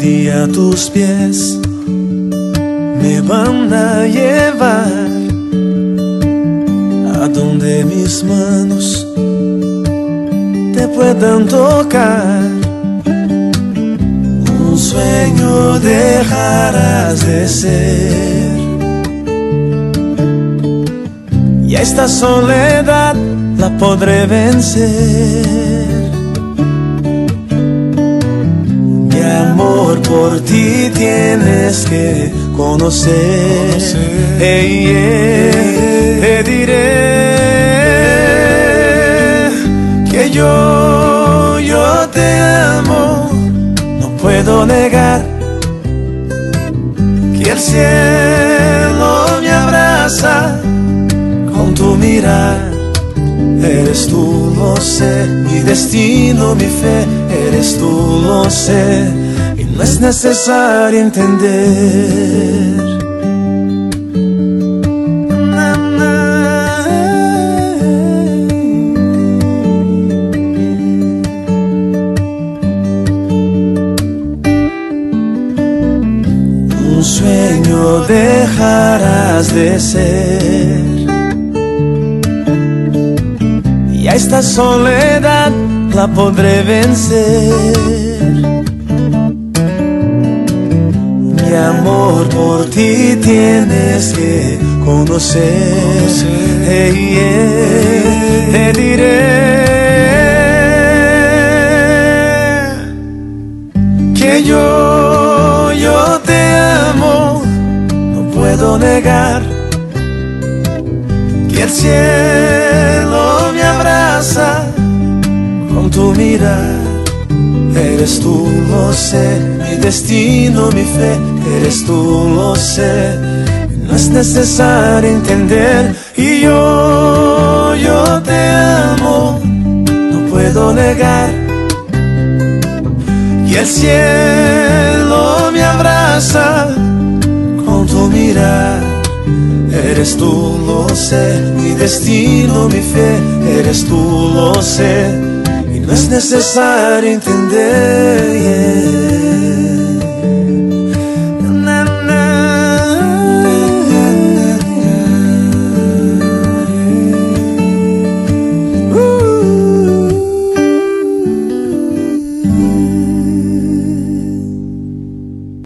día tus pies me van a llevar a donde mis manos te puedan tocar. Un sueño dejarás de ser, y a esta soledad la podré vencer. Mi amor por ti tienes que conocer. Te diré que yo te amo. No puedo negar que el cielo me abraza con tu mirar. Eres tú, lo sé, mi destino, mi fe. Eres tú, lo sé, y no es necesario entender. Un sueño dejarás de ser, y a esta soledad la podré vencer. Mi amor por ti tienes que conocer. Te diré que yo te amo. No puedo negar que el cielo me abraza con tu mirar. Eres tú, lo sé, mi destino, mi fe. Eres tú, lo sé, no es necesario entender. Y yo te amo. No puedo negar que el cielo me abraza con tu mirar. Eres tú, lo sé, mi destino, mi fe. Eres tú, lo sé, y no es necesario entender.